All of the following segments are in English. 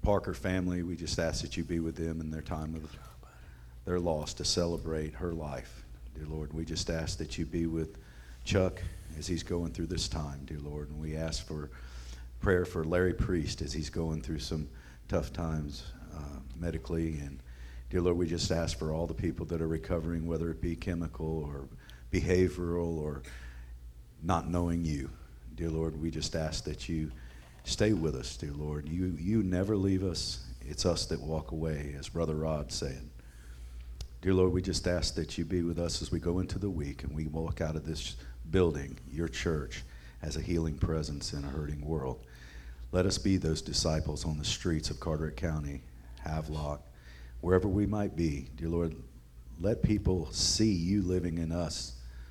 Parker family, we just ask that you be with them in their time of their loss to celebrate her life. Dear Lord, we just ask that you be with Chuck as he's going through this time, dear Lord. And we ask for prayer for Larry Priest as he's going through some tough times medically. And dear Lord, we just ask for all the people that are recovering, whether it be chemical or behavioral or not knowing you. Dear Lord, we just ask that you stay with us, dear Lord. You never leave us. It's us that walk away, as Brother Rod said. Dear Lord, we just ask that you be with us as we go into the week and we walk out of this building, your church, as a healing presence in a hurting world. Let us be those disciples on the streets of Carteret County, Havelock, wherever we might be. Dear Lord, let people see you living in us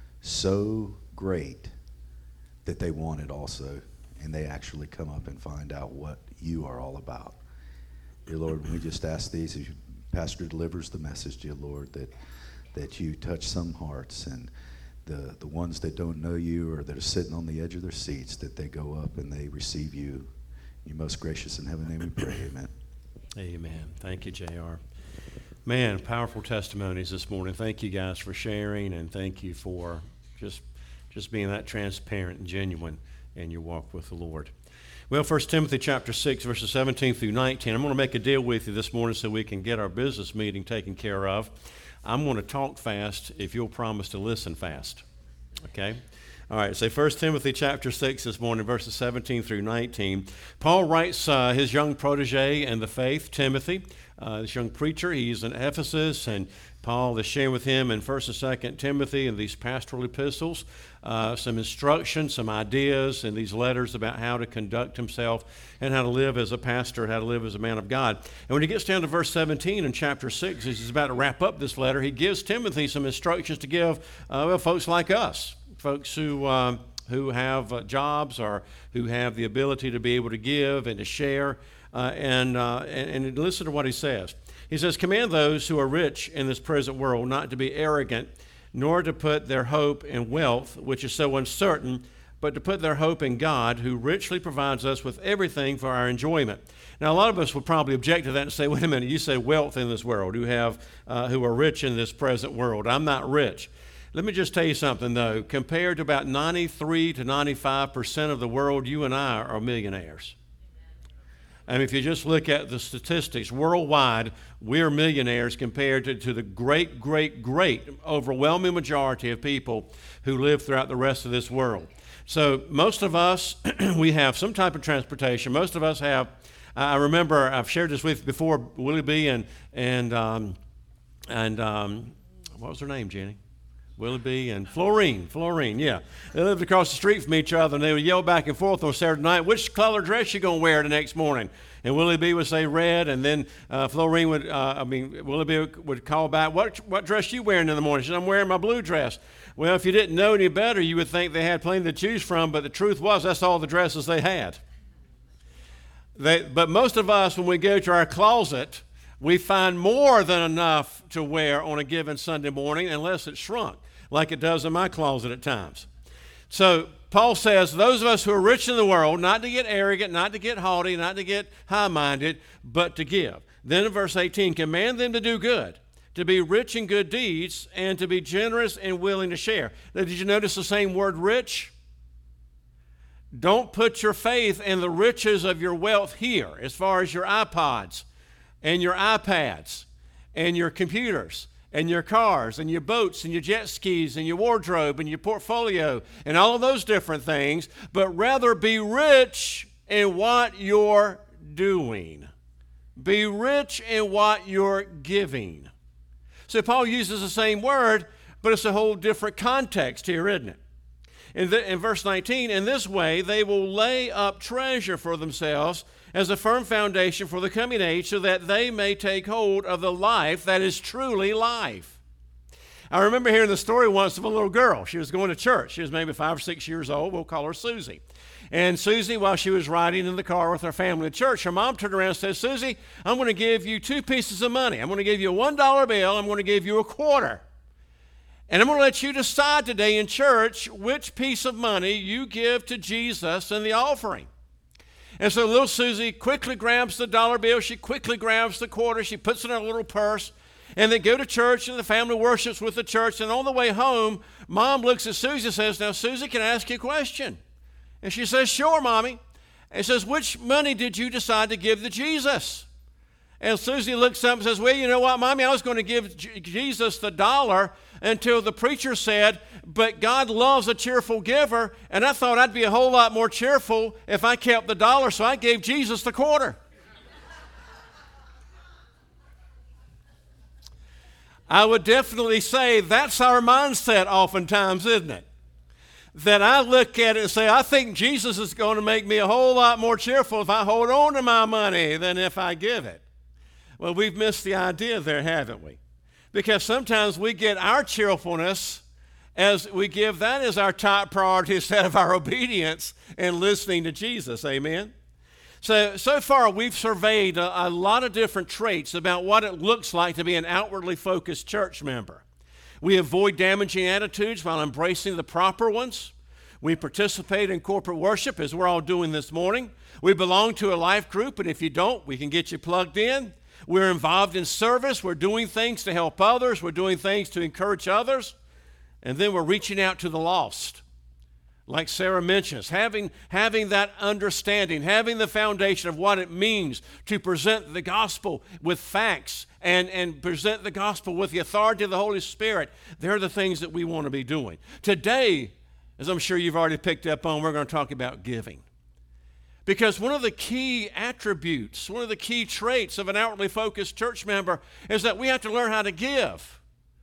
so great that they want it also, and they actually come up and find out what you are all about. Dear Lord, we just ask these as Pastor delivers the message, dear Lord, that you touch some hearts, and the ones that don't know you or that are sitting on the edge of their seats, that they go up and they receive you. In your most gracious and heavenly name we pray, amen. Amen. Thank you, JR. Man, powerful testimonies this morning. Thank you guys for sharing, and thank you for just being that transparent and genuine in your walk with the Lord. Well, 1 Timothy chapter 6, verses 17 through 19. I'm going to make a deal with you this morning so we can get our business meeting taken care of. I'm going to talk fast if you'll promise to listen fast. Okay? All right, so 1 Timothy chapter 6 this morning, verses 17 through 19. Paul writes his young protege in the faith, Timothy, this young preacher. He's in Ephesus, and Paul is sharing with him in 1st and 2nd Timothy and these pastoral epistles some instruction, some ideas in these letters about how to conduct himself and how to live as a pastor, how to live as a man of God. And when he gets down to verse 17 in chapter 6, as he's about to wrap up this letter, he gives Timothy some instructions to give folks like us, folks who have jobs or who have the ability to be able to give and to share. And listen to what he says. He says, "Command those who are rich in this present world not to be arrogant, nor to put their hope in wealth, which is so uncertain, but to put their hope in God, who richly provides us with everything for our enjoyment." Now, a lot of us would probably object to that and say, wait a minute, you say wealth in this world, who are rich in this present world. I'm not rich. Let me just tell you something, though. Compared to about 93 to 95% of the world, you and I are millionaires. And if you just look at the statistics, worldwide, we're millionaires compared to the great, overwhelming majority of people who live throughout the rest of this world. So most of us, we have some type of transportation. Most of us have, I remember, I've shared this with you before, Willie B. and what was her name, Jenny? Willoughby and Florine, yeah. They lived across the street from each other, and they would yell back and forth on Saturday night, which color dress you going to wear the next morning? And Willoughby would say red, and then Florine Willoughby would call back, what dress you wearing in the morning? She said, I'm wearing my blue dress. Well, if you didn't know any better, you would think they had plenty to choose from, but the truth was that's all the dresses they had. But most of us, when we go to our closet, we find more than enough to wear on a given Sunday morning, unless it's shrunk, like it does in my closet at times. So Paul says, those of us who are rich in the world, not to get arrogant, not to get haughty, not to get high-minded, but to give. Then in verse 18, command them to do good, to be rich in good deeds, and to be generous and willing to share. Now, did you notice the same word, rich? Don't put your faith in the riches of your wealth here, as far as your iPods and your iPads and your computers and your cars and your boats and your jet skis and your wardrobe and your portfolio and all of those different things, but rather be rich in what you're doing. Be rich in what you're giving. So Paul uses the same word, but it's a whole different context here, isn't it? In verse 19, in this way they will lay up treasure for themselves as a firm foundation for the coming age, so that they may take hold of the life that is truly life. I remember hearing the story once of a little girl. She was going to church. She was maybe 5 or 6 years old. We'll call her Susie. And Susie, while she was riding in the car with her family to church, her mom turned around and said, Susie, I'm going to give you 2 pieces of money. I'm going to give you a $1 bill. I'm going to give you a quarter. And I'm going to let you decide today in church which piece of money you give to Jesus in the offering. And so little Susie quickly grabs the dollar bill. She quickly grabs the quarter. She puts it in her little purse. And they go to church, and the family worships with the church. And on the way home, Mom looks at Susie and says, "Now, Susie, can I ask you a question?" And she says, "Sure, Mommy." And says, "Which money did you decide to give to Jesus?" And Susie looks up and says, "Well, you know what, Mommy, I was going to give Jesus the dollar until the preacher said, but God loves a cheerful giver, and I thought I'd be a whole lot more cheerful if I kept the dollar, so I gave Jesus the quarter." I would definitely say that's our mindset oftentimes, isn't it? That I look at it and say, I think Jesus is going to make me a whole lot more cheerful if I hold on to my money than if I give it. Well, we've missed the idea there, haven't we? Because sometimes we get our cheerfulness as we give that as our top priority instead of our obedience and listening to Jesus. Amen? So far we've surveyed a lot of different traits about what it looks like to be an outwardly focused church member. We avoid damaging attitudes while embracing the proper ones. We participate in corporate worship, as we're all doing this morning. We belong to a life group, and if you don't, we can get you plugged in. We're involved in service. We're doing things to help others. We're doing things to encourage others. And then we're reaching out to the lost. Like Sarah mentions, having that understanding, having the foundation of what it means to present the gospel with facts and present the gospel with the authority of the Holy Spirit, they're the things that we want to be doing. Today, as I'm sure you've already picked up on, we're going to talk about giving. Because one of the key attributes, one of the key traits of an outwardly focused church member is that we have to learn how to give.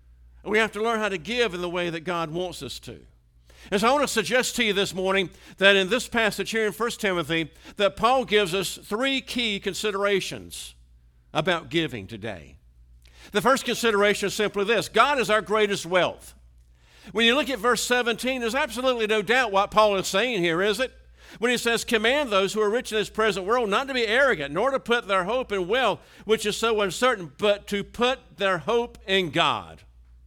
We have to learn how to give in the way that God wants us to. And so I want to suggest to you this morning that in this passage here in 1 Timothy, that Paul gives us three key considerations about giving today. The first consideration is simply this: God is our greatest wealth. When you look at verse 17, there's absolutely no doubt what Paul is saying here, is it? When he says, "Command those who are rich in this present world not to be arrogant, nor to put their hope in wealth, which is so uncertain, but to put their hope in God."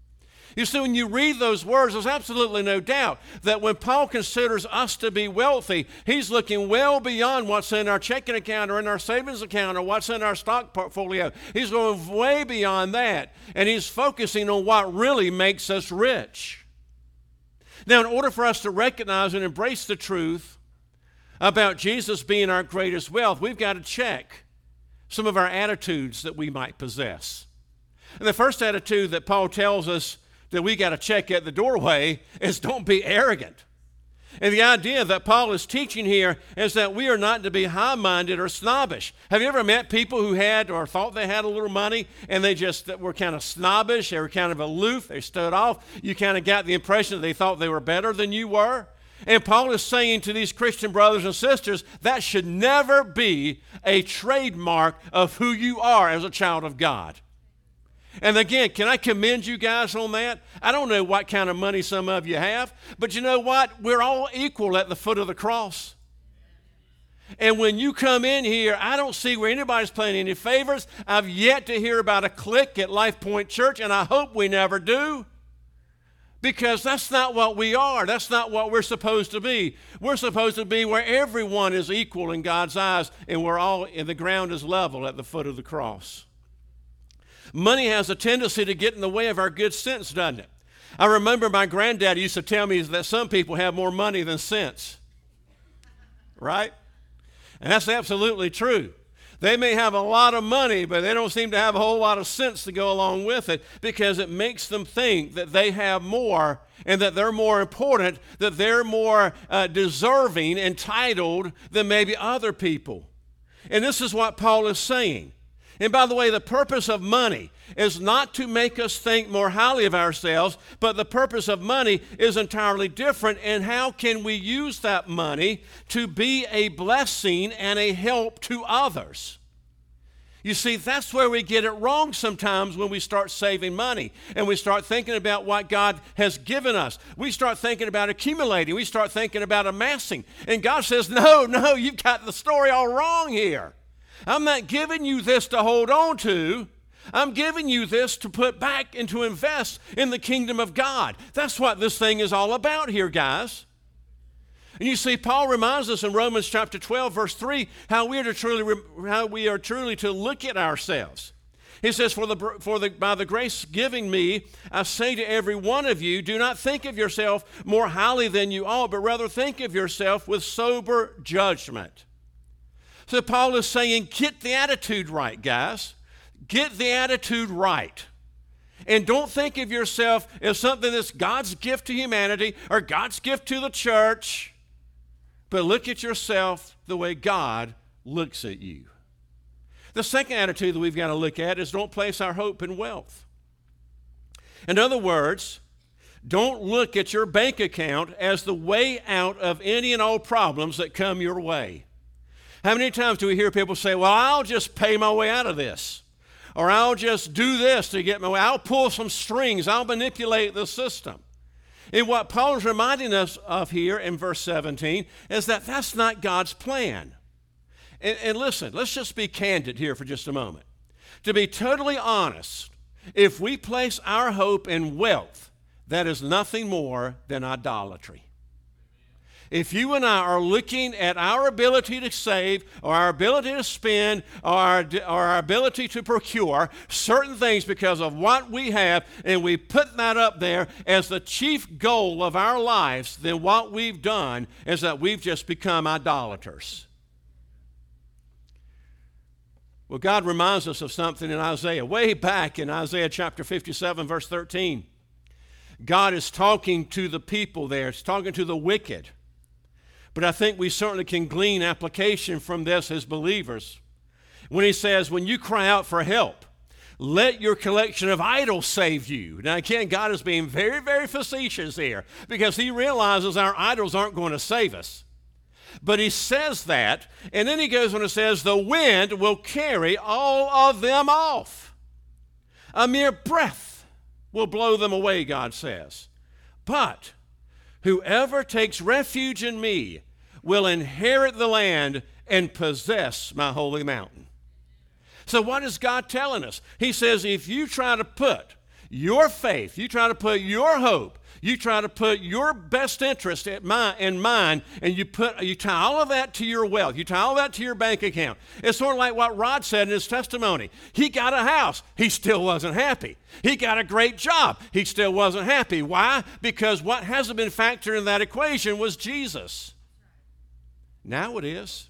You see, when you read those words, there's absolutely no doubt that when Paul considers us to be wealthy, he's looking well beyond what's in our checking account or in our savings account or what's in our stock portfolio. He's going way beyond that, and he's focusing on what really makes us rich. Now, in order for us to recognize and embrace the truth about Jesus being our greatest wealth, we've got to check some of our attitudes that we might possess. And the first attitude that Paul tells us that we got to check at the doorway is don't be arrogant. And the idea that Paul is teaching here is that we are not to be high-minded or snobbish. Have you ever met people who had or thought they had a little money and they just were kind of snobbish, they were kind of aloof, they stood off? You kind of got the impression that they thought they were better than you were. And Paul is saying to these Christian brothers and sisters, that should never be a trademark of who you are as a child of God. And again, can I commend you guys on that? I don't know what kind of money some of you have, but you know what? We're all equal at the foot of the cross. And when you come in here, I don't see where anybody's playing any favors. I've yet to hear about a clique at Life Point Church, and I hope we never do. Because that's not what we are. That's not what we're supposed to be. We're supposed to be where everyone is equal in God's eyes, and we're all, and the ground is level at the foot of the cross. Money has a tendency to get in the way of our good sense, doesn't it? I remember my granddad used to tell me that some people have more money than sense. Right? And that's absolutely true. They may have a lot of money, but they don't seem to have a whole lot of sense to go along with it because it makes them think that they have more and that they're more important, that they're more deserving, entitled than maybe other people. And this is what Paul is saying. And by the way, the purpose of money is not to make us think more highly of ourselves, but the purpose of money is entirely different. And how can we use that money to be a blessing and a help to others? You see, that's where we get it wrong sometimes when we start saving money and we start thinking about what God has given us. We start thinking about accumulating. We start thinking about amassing. And God says, no, you've got the story all wrong here. I'm not giving you this to hold on to. I'm giving you this to put back and to invest in the kingdom of God. That's what this thing is all about here, guys. And you see, Paul reminds us in Romans chapter 12, verse 3, how we are truly to look at ourselves. He says, by the grace given me, I say to every one of you, do not think of yourself more highly than you ought, but rather think of yourself with sober judgment. So Paul is saying, get the attitude right, guys. Get the attitude right. And don't think of yourself as something that's God's gift to humanity or God's gift to the church, but look at yourself the way God looks at you. The second attitude that we've got to look at is don't place our hope in wealth. In other words, don't look at your bank account as the way out of any and all problems that come your way. How many times do we hear people say, well, I'll just pay my way out of this, or I'll just do this to get my way, I'll pull some strings, I'll manipulate the system. And what Paul is reminding us of here in verse 17 is that that's not God's plan. And listen, let's just be candid here for just a moment. To be totally honest, if we place our hope in wealth, that is nothing more than idolatry. If you and I are looking at our ability to save, or our ability to spend, or our ability to procure certain things because of what we have, and we put that up there as the chief goal of our lives, then what we've done is that we've just become idolaters. Well, God reminds us of something in Isaiah, way back in Isaiah chapter 57, verse 13. God is talking to the people there. He's talking to the wicked. But I think we certainly can glean application from this as believers. When he says, when you cry out for help, let your collection of idols save you. Now, again, God is being very, very facetious here because he realizes our idols aren't going to save us. But he says that, and then he goes on and says, the wind will carry all of them off. A mere breath will blow them away, God says. But whoever takes refuge in me will inherit the land and possess my holy mountain. So what is God telling us? He says, if you try to put your faith, you try to put your hope, you try to put your best interest in mine, and you tie all of that to your wealth. You tie all that to your bank account. It's sort of like what Rod said in his testimony. He got a house. He still wasn't happy. He got a great job. He still wasn't happy. Why? Because what hasn't been factored in that equation was Jesus. Now it is.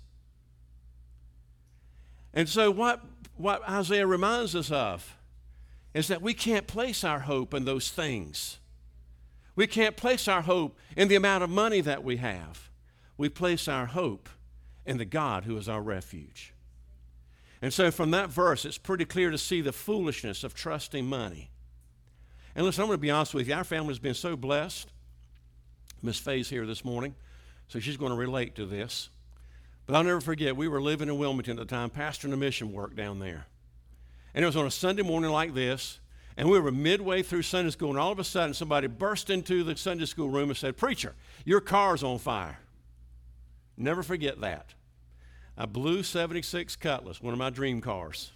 And so what Isaiah reminds us of is that we can't place our hope in those things. We can't place our hope in the amount of money that we have. We place our hope in the God who is our refuge. And so from that verse, it's pretty clear to see the foolishness of trusting money. And listen, I'm going to be honest with you. Our family's been so blessed. Miss Faye's here this morning, so she's going to relate to this. But I'll never forget, we were living in Wilmington at the time, pastoring a mission work down there. And it was on a Sunday morning like this, and we were midway through Sunday school, and all of a sudden somebody burst into the Sunday school room and said, "Preacher, your car's on fire." Never forget that. A blue 76 Cutlass, one of my dream cars.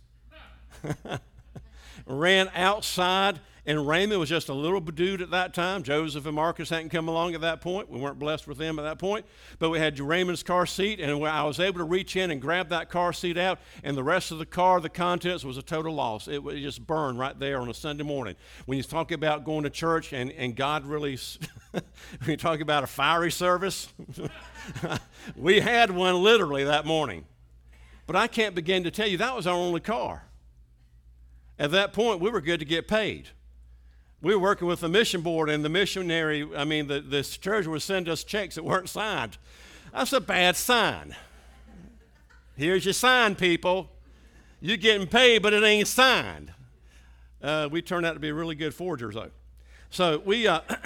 Ran outside, and Raymond was just a little dude at that time. Joseph and Marcus hadn't come along at that point. We weren't blessed with them at that point. But we had Raymond's car seat, and I was able to reach in and grab that car seat out, and the rest of the car, the contents, was a total loss. It just burned right there on a Sunday morning. When you talk about going to church and God really, when you talk about a fiery service, we had one literally that morning. But I can't begin to tell you, that was our only car. At that point, we were good to get paid. We were working with the mission board, and the missionary, the church would send us checks that weren't signed. That's a bad sign. Here's your sign, people. You're getting paid, but it ain't signed. We turned out to be really good forgers, though. So we,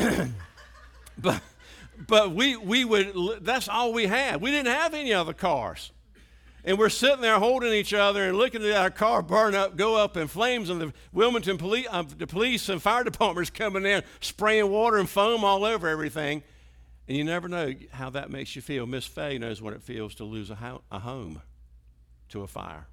but we would, that's all we had. We didn't have any other cars. And we're sitting there holding each other and looking at our car burn up, go up in flames, and the Wilmington the police and fire departments coming in, spraying water and foam all over everything. And you never know how that makes you feel. Miss Faye knows what it feels to lose a home to a fire.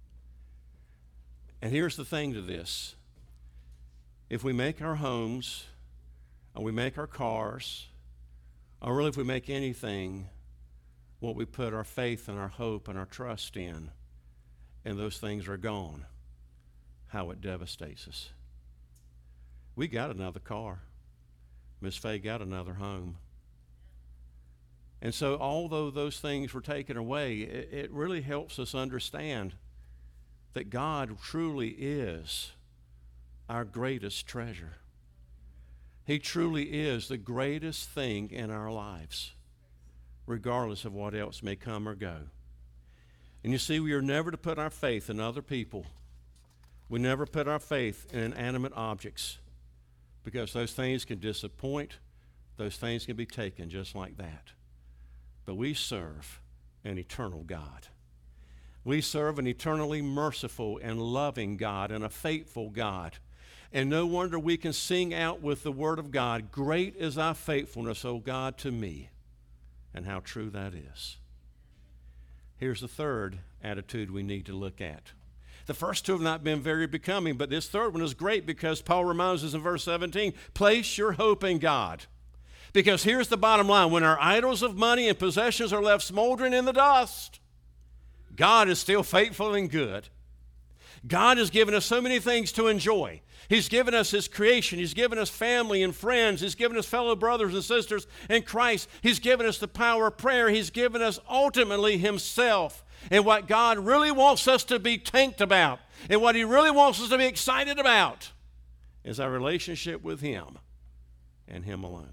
And here's the thing to this. If we make our homes, or we make our cars, or really if we make anything what we put our faith and our hope and our trust in, and those things are gone, how it devastates us. We got another car. Miss Faye got another home. And so although those things were taken away, it really helps us understand that God truly is our greatest treasure. He truly is the greatest thing in our lives, regardless of what else may come or go. And you see, we are never to put our faith in other people. We never put our faith in inanimate objects, because those things can disappoint. Those things can be taken just like that. But we serve an eternal God. We serve an eternally merciful and loving God and a faithful God. And no wonder we can sing out with the word of God, "Great is thy faithfulness, O God, to me," and how true that is. Here's the third attitude we need to look at. The first two have not been very becoming, but this third one is great because Paul reminds us in verse 17, place your hope in God. Because here's the bottom line. When our idols of money and possessions are left smoldering in the dust, God is still faithful and good. God has given us so many things to enjoy. He's given us His creation. He's given us family and friends. He's given us fellow brothers and sisters in Christ. He's given us the power of prayer. He's given us ultimately Himself. And what God really wants us to be tanked about, and what He really wants us to be excited about, is our relationship with Him and Him alone.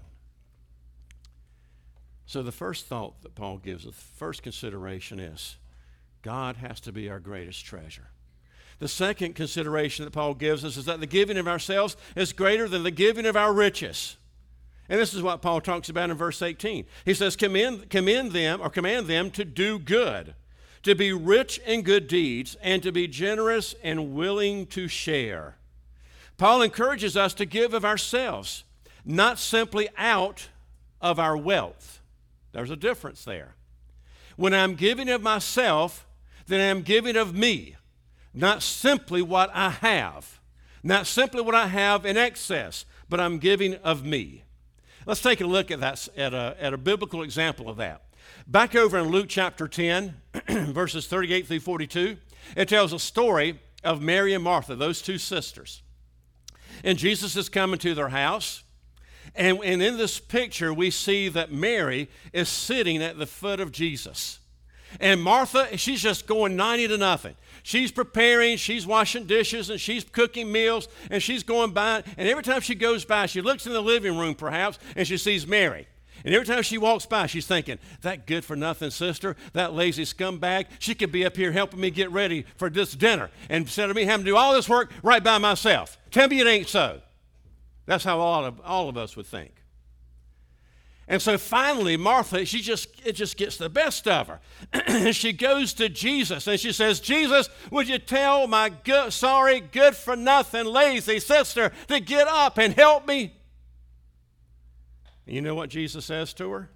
So the first thought that Paul gives us, the first consideration is, God has to be our greatest treasure. The second consideration that Paul gives us is that the giving of ourselves is greater than the giving of our riches. And this is what Paul talks about in verse 18. He says, command them to do good, to be rich in good deeds, and to be generous and willing to share. Paul encourages us to give of ourselves, not simply out of our wealth. There's a difference there. When I'm giving of myself, then I'm giving of me, not simply what I have, not simply what I have in excess, but I'm giving of me. Let's take a look at that, at a biblical example of that. Back over in Luke chapter 10, verses 38 through 42, it tells a story of Mary and Martha, those two sisters. And Jesus is coming to their house. And in this picture, we see that Mary is sitting at the foot of Jesus. And Martha, she's just going 90 to nothing. She's preparing, she's washing dishes, and she's cooking meals, and she's going by. And every time she goes by, she looks in the living room perhaps, and she sees Mary. And every time she walks by, she's thinking, that good-for-nothing sister, that lazy scumbag, she could be up here helping me get ready for this dinner. And instead of me having to do all this work right by myself. Tell me it ain't so. That's how all of us would think. And so finally, Martha, it just gets the best of her. And she goes to Jesus and she says, Jesus, would you tell my good-for-nothing, lazy sister to get up and help me? And you know what Jesus says to her?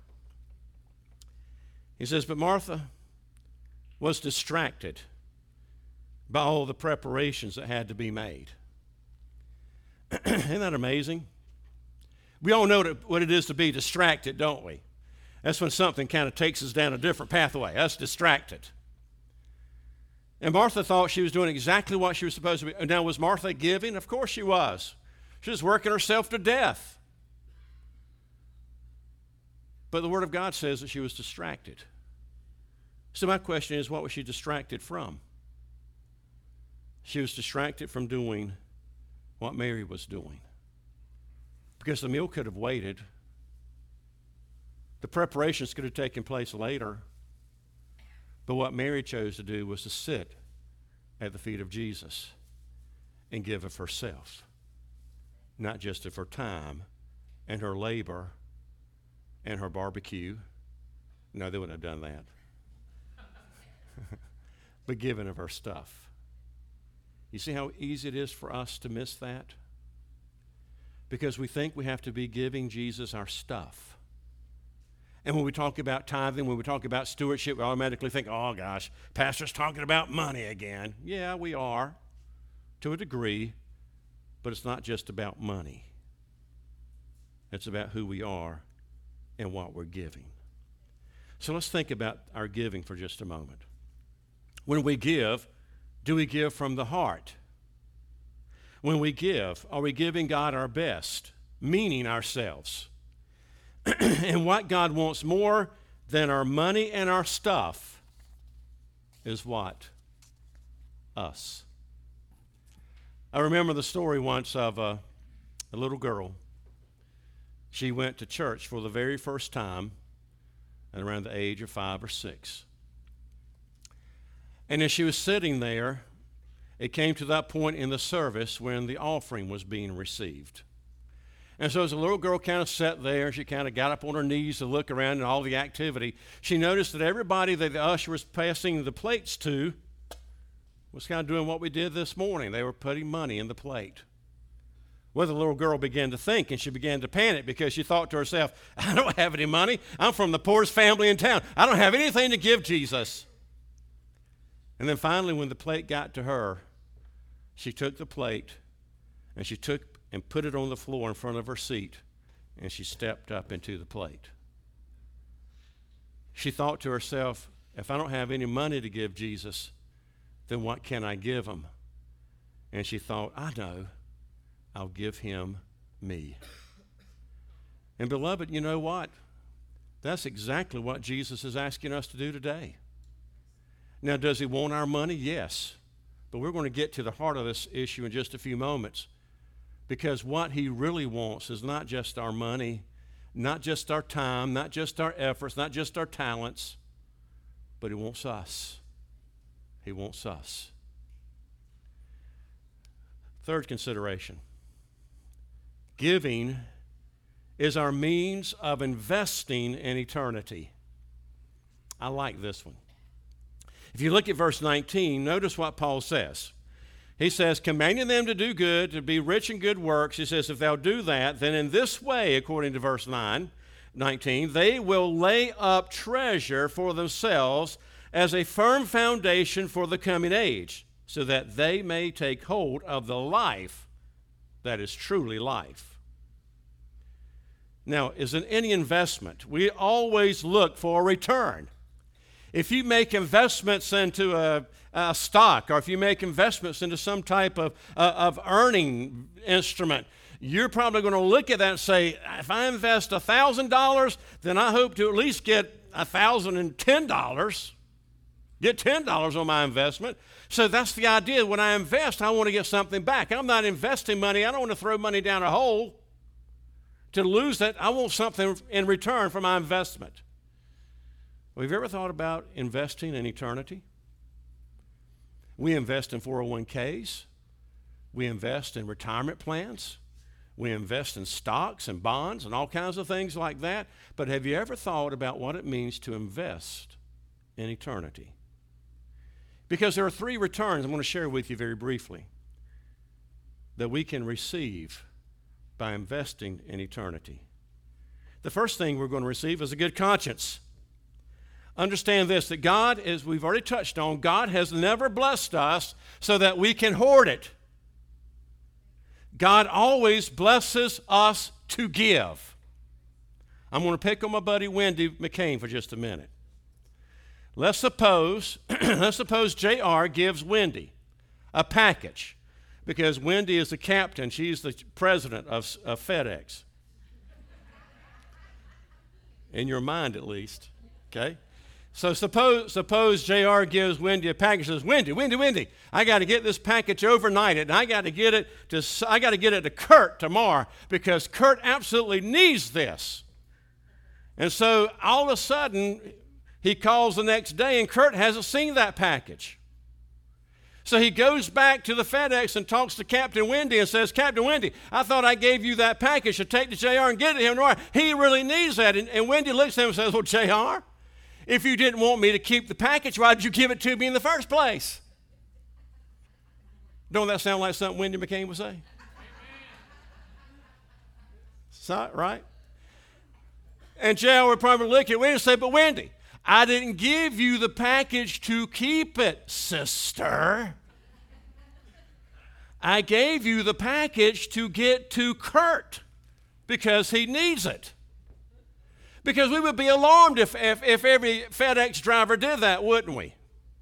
He says, but Martha was distracted by all the preparations that had to be made. Isn't that amazing? We all know what it is to be distracted, don't we? That's when something kind of takes us down a different pathway. That's distracted. And Martha thought she was doing exactly what she was supposed to be. Now, was Martha giving? Of course she was. She was working herself to death. But the Word of God says that she was distracted. So my question is, what was she distracted from? She was distracted from doing what Mary was doing. Because the meal could have waited. The preparations could have taken place later. But what Mary chose to do was to sit at the feet of Jesus and give of herself. Not just of her time and her labor and her barbecue. No, they wouldn't have done that. But giving of her stuff. You see how easy it is for us to miss that? Because we think we have to be giving Jesus our stuff. And when we talk about tithing, when we talk about stewardship, we automatically think, oh gosh, pastor's talking about money again. Yeah, we are, to a degree, but it's not just about money. It's about who we are and what we're giving. So let's think about our giving for just a moment. When we give, do we give from the heart? When we give, are we giving God our best, meaning ourselves? And what God wants more than our money and our stuff is what? Us. I remember the story once of a little girl. She went to church for the very first time at around the age of 5 or 6. And as she was sitting there, it came to that point in the service when the offering was being received. And so as the little girl kind of sat there, she kind of got up on her knees to look around and all the activity, she noticed that everybody that the usher was passing the plates to was kind of doing what we did this morning. They were putting money in the plate. Well, the little girl began to think, and she began to panic because she thought to herself, I don't have any money. I'm from the poorest family in town. I don't have anything to give Jesus. And then finally, when the plate got to her, she took the plate, and she took and put it on the floor in front of her seat, and she stepped up into the plate. She thought to herself, if I don't have any money to give Jesus, then what can I give him? And she thought, I know, I'll give him me. And beloved, you know what? That's exactly what Jesus is asking us to do today. Now, does he want our money? Yes. But we're going to get to the heart of this issue in just a few moments. Because what he really wants is not just our money, not just our time, not just our efforts, not just our talents, but he wants us. He wants us. Third consideration. Giving is our means of investing in eternity. I like this one. If you look at verse 19, notice what Paul says. He says, commanding them to do good, to be rich in good works. He says, if they'll do that, then in this way, according to verse 19, they will lay up treasure for themselves as a firm foundation for the coming age, so that they may take hold of the life that is truly life. Now, as in any investment, we always look for a return. If you make investments into a stock, or if you make investments into some type of earning instrument, you're probably going to look at that and say, if I invest $1,000, then I hope to at least get $1,010, get $10 on my investment. So that's the idea. When I invest, I want to get something back. I'm not investing money. I don't want to throw money down a hole to lose it. I want something in return for my investment. Well, have you ever thought about investing in eternity? We invest in 401ks. We invest in retirement plans. We invest in stocks and bonds and all kinds of things like that. But have you ever thought about what it means to invest in eternity? Because there are 3 returns I'm going to share with you very briefly that we can receive by investing in eternity. The first thing we're going to receive is a good conscience. Understand this, that God, as we've already touched on, God has never blessed us so that we can hoard it. God always blesses us to give. I'm going to pick on my buddy Wendy McCain for just a minute. Let's suppose JR gives Wendy a package, because Wendy is the captain. She's the president of FedEx. In your mind, at least. Okay? So suppose JR gives Wendy a package and says, Wendy, I got to get this package overnighted, and I got to get it to Kurt tomorrow, because Kurt absolutely needs this. And so all of a sudden, he calls the next day, and Kurt hasn't seen that package. So he goes back to the FedEx and talks to Captain Wendy and says, Captain Wendy, I thought I gave you that package to take to JR and get it to him tomorrow. He really needs that. And Wendy looks at him and says, well, JR, if you didn't want me to keep the package, why did you give it to me in the first place? Don't that sound like something Wendy McCain would say? So, right? And JR would probably look at Wendy and say, but Wendy, I didn't give you the package to keep it, sister. I gave you the package to get to Kurt because he needs it. Because we would be alarmed if every FedEx driver did that, wouldn't we?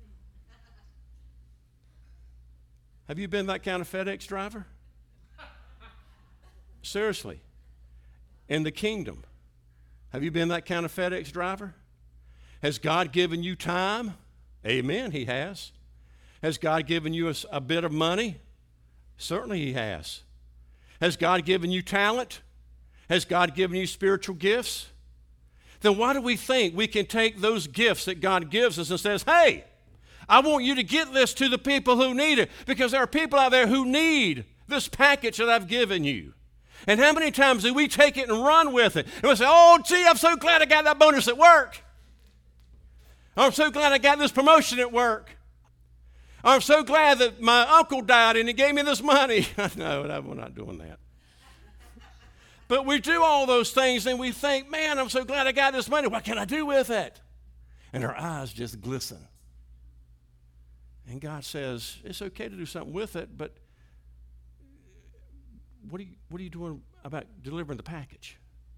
Have you been that kind of FedEx driver? Seriously. In the kingdom, have you been that kind of FedEx driver? Has God given you time? Amen, He has. Has God given you a bit of money? Certainly He has. Has God given you talent? Has God given you spiritual gifts? Then why do we think we can take those gifts that God gives us and says, hey, I want you to get this to the people who need it, because there are people out there who need this package that I've given you. And how many times do we take it and run with it? And we say, oh, gee, I'm so glad I got that bonus at work. I'm so glad I got this promotion at work. I'm so glad that my uncle died and he gave me this money. No, we're not doing that. But we do all those things and we think, man, I'm so glad I got this money. What can I do with it? And our eyes just glisten. And God says, it's okay to do something with it, but what are you doing about delivering the package?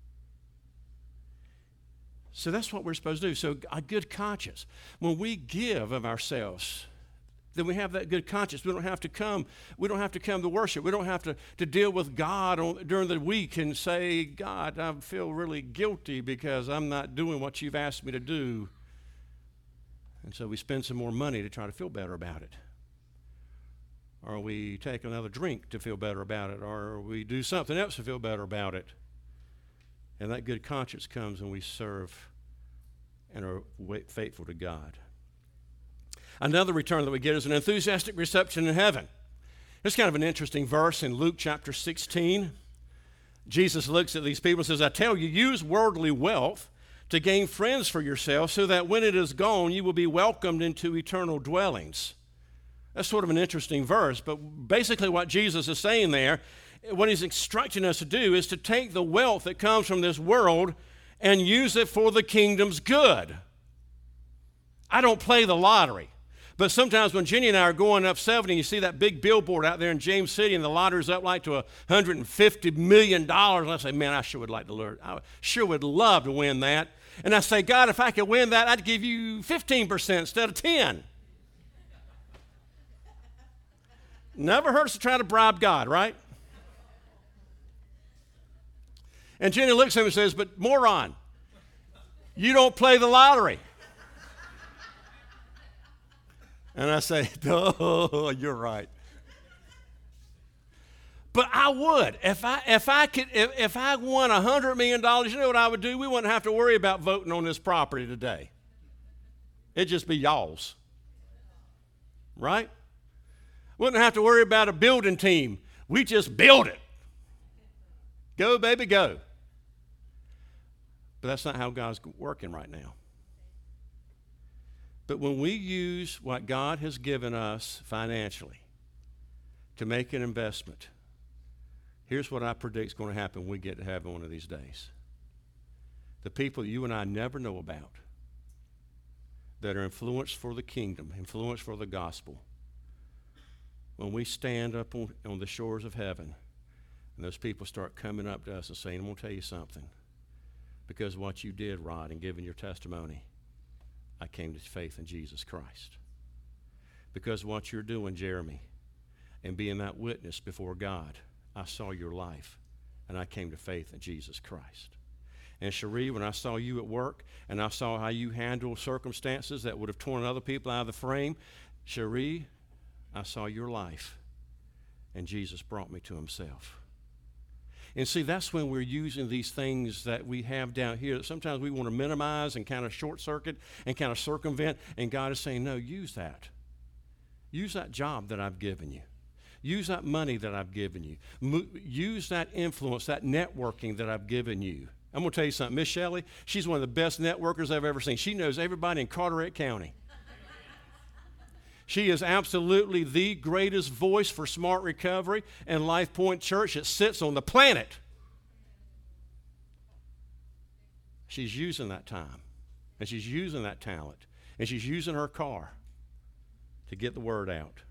So that's what we're supposed to do. So a good conscience. When we give of ourselves, then we have that good conscience. We don't have to come to worship. We don't have to deal with God during the week and say, God, I feel really guilty because I'm not doing what you've asked me to do. And so we spend some more money to try to feel better about it. Or we take another drink to feel better about it. Or we do something else to feel better about it. And that good conscience comes when we serve and are faithful to God. Another return that we get is an enthusiastic reception in heaven. It's kind of an interesting verse in Luke chapter 16. Jesus looks at these people and says, I tell you, use worldly wealth to gain friends for yourself, so that when it is gone, you will be welcomed into eternal dwellings. That's sort of an interesting verse, but basically what Jesus is saying there, what he's instructing us to do is to take the wealth that comes from this world and use it for the kingdom's good. I don't play the lottery. But sometimes when Jenny and I are going up 70, you see that big billboard out there in James City, and the lottery's up like to $150 million. And I say, man, I sure would love to win that. And I say, God, if I could win that, I'd give you 15% instead of 10. Never hurts to try to bribe God, right? And Jenny looks at him and says, but moron, you don't play the lottery. And I say, oh, you're right. But I would. If I won $100 million, you know what I would do? We wouldn't have to worry about voting on this property today. It'd just be y'all's. Right? Wouldn't have to worry about a building team. We just build it. Go, baby, go. But that's not how God's working right now. But when we use what God has given us financially to make an investment, here's what I predict is going to happen when we get to heaven one of these days. The people that you and I never know about that are influenced for the kingdom, influenced for the gospel, when we stand up on the shores of heaven and those people start coming up to us and saying, I'm going to tell you something. Because of what you did, Rod, and giving your testimony, I came to faith in Jesus Christ. Because of what you're doing, Jeremy, and being that witness before God, I saw your life, and I came to faith in Jesus Christ. And Cherie, when I saw you at work, and I saw how you handle circumstances that would have torn other people out of the frame, Cherie, I saw your life, and Jesus brought me to himself. And see, that's when we're using these things that we have down here that sometimes we want to minimize and kind of short circuit and kind of circumvent. And God is saying, no, use that. Use that job that I've given you. Use that money that I've given you. Use that influence, that networking that I've given you. I'm going to tell you something. Miss Shelley, she's one of the best networkers I've ever seen. She knows everybody in Carteret County. She is absolutely the greatest voice for Smart Recovery and Life Point Church that sits on the planet. She's using that time, and she's using that talent, and she's using her car to get the word out.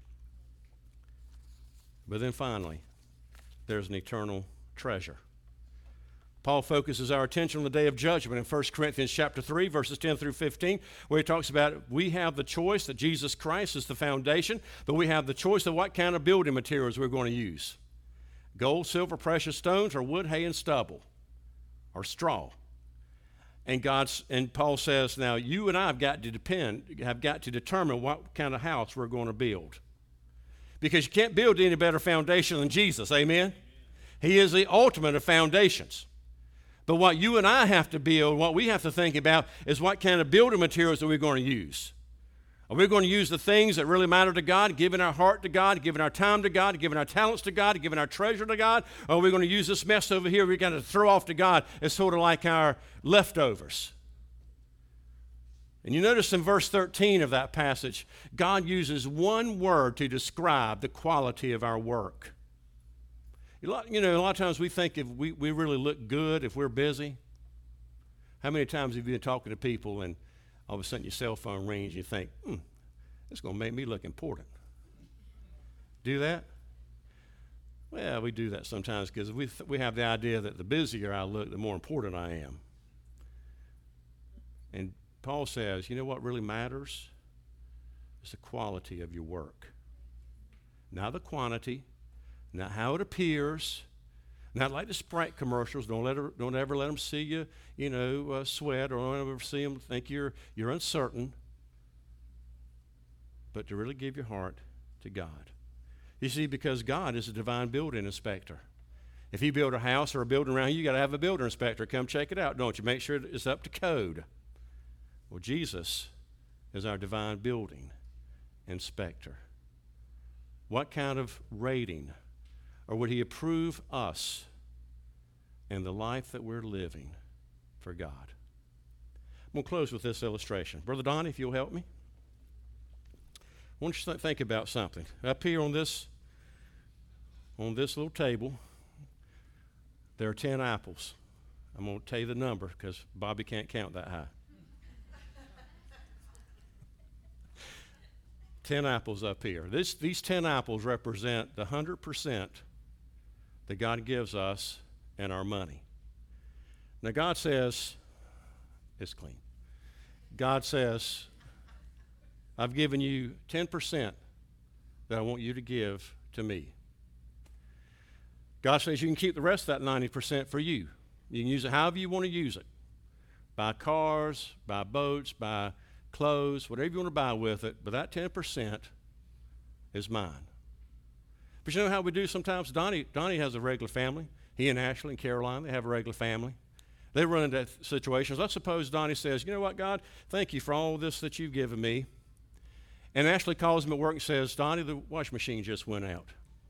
But then finally, there's an eternal treasure. Paul focuses our attention on the day of judgment in 1 Corinthians chapter 3, verses 10 through 15, where he talks about we have the choice that Jesus Christ is the foundation, but we have the choice of what kind of building materials we're going to use. Gold, silver, precious stones, or wood, hay, and stubble, or straw. And Paul says, now you and I have got to determine what kind of house we're going to build. Because you can't build any better foundation than Jesus, amen? He is the ultimate of foundations. But what you and I have to build, what we have to think about is what kind of building materials are we going to use? Are we going to use the things that really matter to God, giving our heart to God, giving our time to God, giving our talents to God, giving our treasure to God? Or are we going to use this mess over here we're going to throw off to God as sort of like our leftovers? And you notice in verse 13 of that passage, God uses one word to describe the quality of our work. A lot of times we think if we really look good if we're busy. How many times have you been talking to people and all of a sudden your cell phone rings and you think, it's going to make me look important? Do that? Well, we do that sometimes because we have the idea that the busier I look, the more important I am. And Paul says, you know what really matters? It's the quality of your work. Not the quantity, not how it appears, not like the Sprite commercials. Don't ever let them see you, sweat, or don't ever see them think you're uncertain. But to really give your heart to God. You see, because God is a divine building inspector. If you build a house or a building around you got to have a builder inspector come check it out, don't you? Make sure it's up to code. Well, Jesus is our divine building inspector. What kind of rating, or would he approve us and the life that we're living for God? I'm going to close with this illustration. Brother Donnie, if you'll help me. I want you to think about something. Up here on this little table, there are 10 apples. I'm going to tell you the number because Bobby can't count that high. 10 apples up here. These 10 apples represent the 100% that God gives us and our money. Now God says, it's clean. God says, I've given you 10% that I want you to give to me. God says you can keep the rest of that 90% for you. You can use it however you want to use it. Buy cars, buy boats, buy clothes, whatever you want to buy with it, but that 10% is mine. But you know how we do sometimes? Donnie has a regular family. He and Ashley and Caroline, they have a regular family. They run into situations. Let's suppose Donnie says, you know what, God, thank you for all this that you've given me. And Ashley calls him at work and says, Donnie, the washing machine just went out.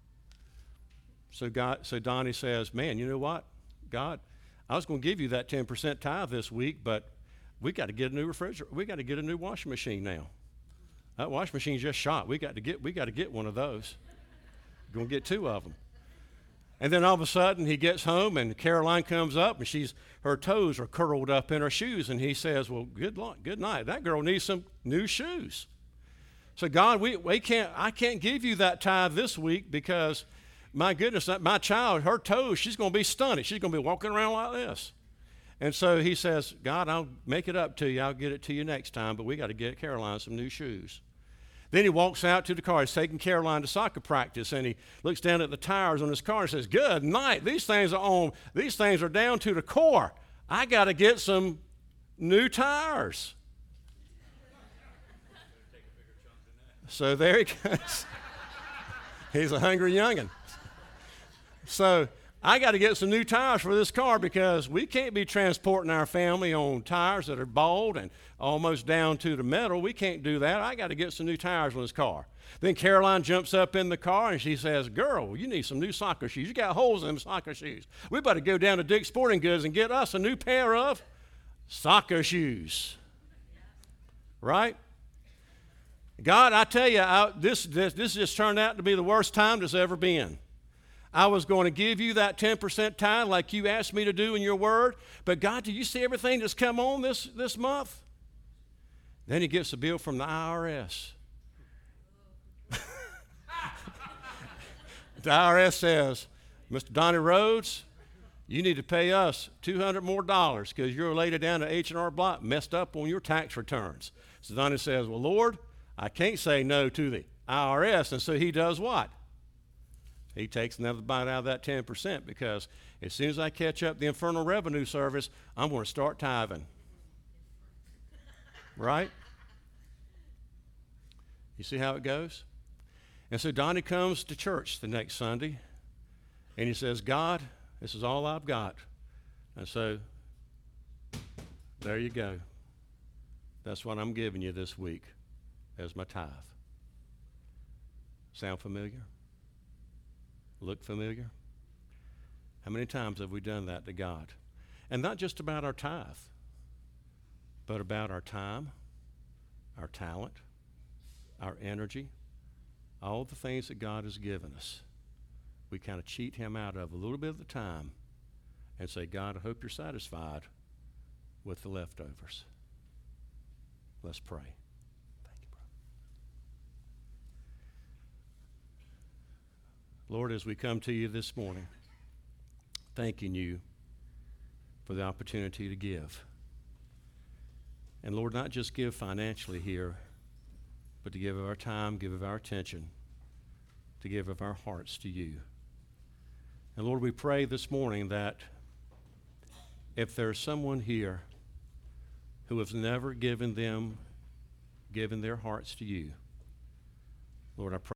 So Donnie says, man, you know what, God, I was going to give you that 10% tithe this week, but we got to get a new refrigerator. We got to get a new washing machine now. That washing machine's just shot. We got to get one of those. We're going to get 2 of them. And then all of a sudden he gets home and Caroline comes up and her toes are curled up in her shoes, and he says, well, good night. That girl needs some new shoes. So God, I can't give you that tithe this week because my goodness, my child, her toes, she's going to be stunted. She's going to be walking around like this. And so he says, God, I'll make it up to you. I'll get it to you next time, but we got to get Caroline some new shoes. Then he walks out to the car. He's taking Caroline to soccer practice, and he looks down at the tires on his car and says, good night. These things are down to the core. I got to get some new tires. So there he goes. He's a hungry youngin'. So I got to get some new tires for this car because we can't be transporting our family on tires that are bald and almost down to the metal. We can't do that. I got to get some new tires on this car. Then Caroline jumps up in the car and she says, girl, you need some new soccer shoes. You got holes in them soccer shoes. We better go down to Dick's Sporting Goods and get us a new pair of soccer shoes. Right? God, I tell you, this just turned out to be the worst time there's ever been. I was going to give you that 10% tithe like you asked me to do in your word, but God, do you see everything that's come on this month? Then he gets a bill from the IRS. The IRS says, Mr. Donnie Rhodes, You need to pay us $200 more because you're laid down at H&R Block, messed up on your tax returns. So Donnie says, well, Lord, I can't say no to the IRS. And so he does what? He takes another bite out of that 10% because as soon as I catch up the Internal Revenue Service, I'm going to start tithing. Right? You see how it goes? And so Donnie comes to church the next Sunday, and he says, God, this is all I've got. And so there you go. That's what I'm giving you this week as my tithe. Sound familiar? Look familiar? How many times have we done that to God? And not just about our tithe, but about our time, our talent, our energy, all the things that God has given us. We kind of cheat him out of a little bit of the time and say, God, I hope you're satisfied with the leftovers. Let's pray. Thank you, brother. Lord, as we come to you this morning, thanking you for the opportunity to give. And Lord, not just give financially here, but to give of our time, give of our attention, to give of our hearts to you. And Lord, we pray this morning that if there's someone here who has never given their hearts to you, Lord, I pray